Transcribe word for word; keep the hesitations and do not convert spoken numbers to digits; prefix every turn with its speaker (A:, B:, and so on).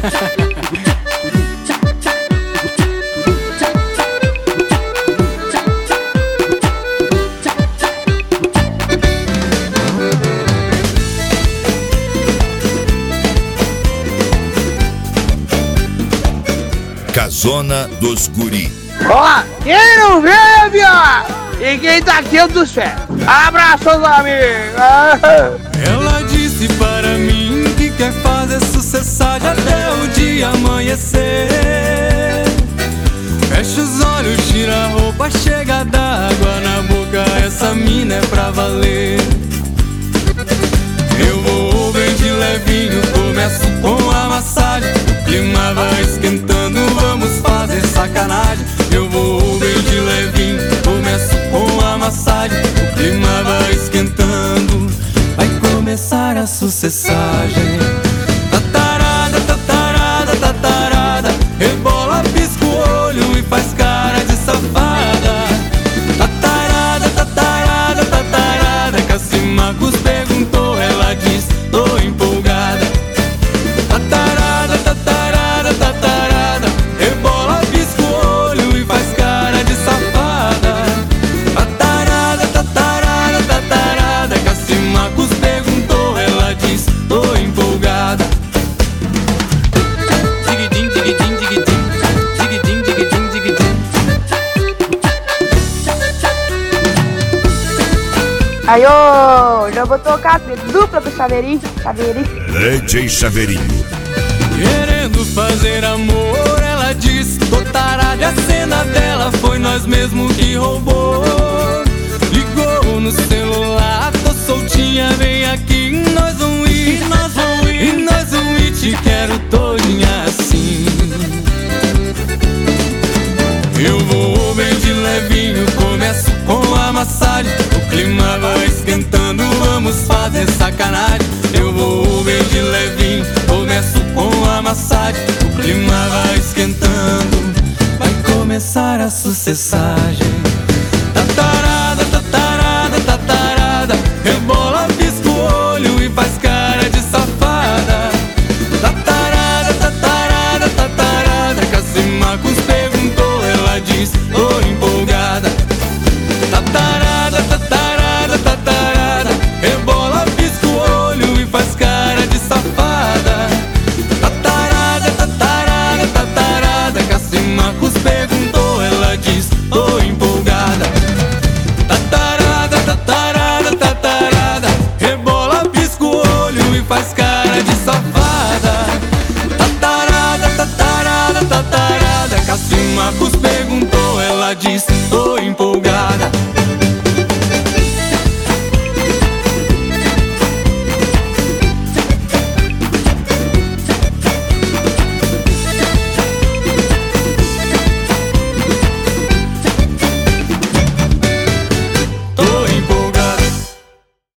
A: Casona dos Guri.
B: Ó, quem não vê, viado? E quem tá aqui é dos fé. Abraços, amigos.
C: Ela disse para mim que quer fazer sucessagem até o dia amanhecer. Fecha os olhos, tira a roupa, chega d'água na boca. Essa mina é pra valer. Eu vou bem de levinho, começo com a massagem. O clima vai esquentando, vamos fazer sacanagem. Eu vou bem de levinho, começo com a massagem. O clima vai esquentando, vai começar a sucessagem. Tatarada, tatarada, tatarada, rebola, pisca o olho e faz cara de safada. Tatarada, tatarada, tatarada, Cassimacos perguntou, ela diz, tô empolgada. Tatarada, tatarada, tatarada, rebola, pisca o olho e faz cara de safada. Tatarada, tatarada, tatarada, Cassimacos perguntou, ela diz, tô empolgada. Digidim, digidim, digidim, digidim, digidim, digidim.
D: Aí, ô, já vou tocar dupla pro Chaveirinho, Chaveirinho.
A: D J Chaveirinho.
C: Querendo fazer amor, ela disse, tô tarada, a cena dela foi nós mesmo que roubou. Ligou no celular, tô soltinha, vem aqui, nós vamos ir, nós vamos ir, nós vamos ir, te quero todinha assim. Eu vou bem de levinho, começo com a massagem. O clima vai esquentando, vamos fazer sacanagem. Eu vou bem de levinho, começo com a massagem. O clima vai esquentando, vai começar a sucessagem. Tatarada, tatarada, tatarada, rebola, pisca o olho e faz cara de safada. Tatarada, tatarada, tatarada, Cassimacos perguntou, ela diz, tô empolgada. Tatarada, tatarada, tatarada, rebola, pisca o olho e faz cara de safada. Tatarada, tatarada, tatarada, Cassimacos perguntou, ela diz, tô empolgada. Tatarada, tatarada, tatarada, rebola, pisca o olho e faz cara de safada. Tatarada, tatarada, tatarada, Cassimacos perguntou, ela diz,